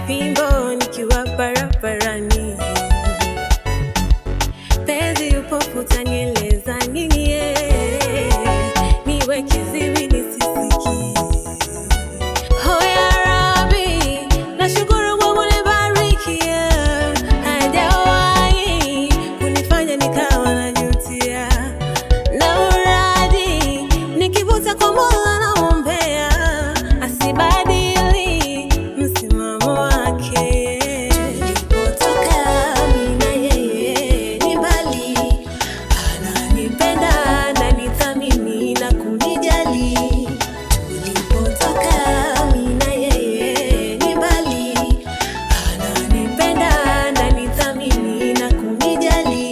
fimbo nikiwa barabarani. Penzi upofu utanieleza nini niwe kiziwi nisisiki. Oh ya Rabbi, nashukuru kwa kunibariki, hajawahi kunifanya nikawa najutia. Na uradi nikivuta kwa Mola naombea asibadili msimamo wake. Tulipotoka mimi na yeye ni mbali, ananipenda ananithamini na kunijali. Tulipotoka mimi na yeye ni mbali, ananipenda ananithamini na kunijali.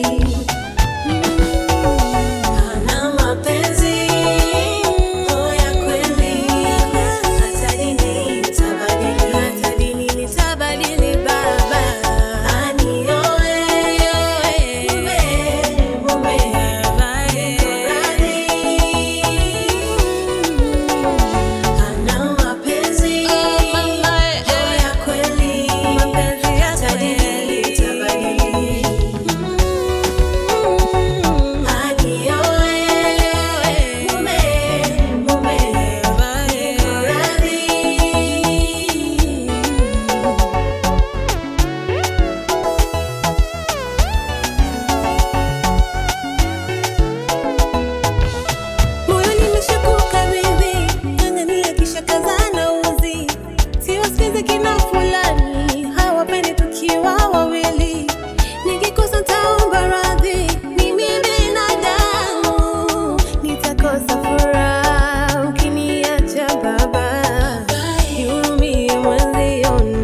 Ana mapenzi ya kweli, hata dini nitabadili baba. Anioe mume radhi. Ana mapenzi ya kweli, hata dini nitabadili. Moyo nimeshakukabidhi, ng'ang'ania kisha kazana uzi. Siwasikize kina fulani, hawapendi tukiwa wawili. Nikikosa nitaomba radhi, mimi binadamu. Nitakosa furaha ukiniacha baba, nihurumie mwenzio.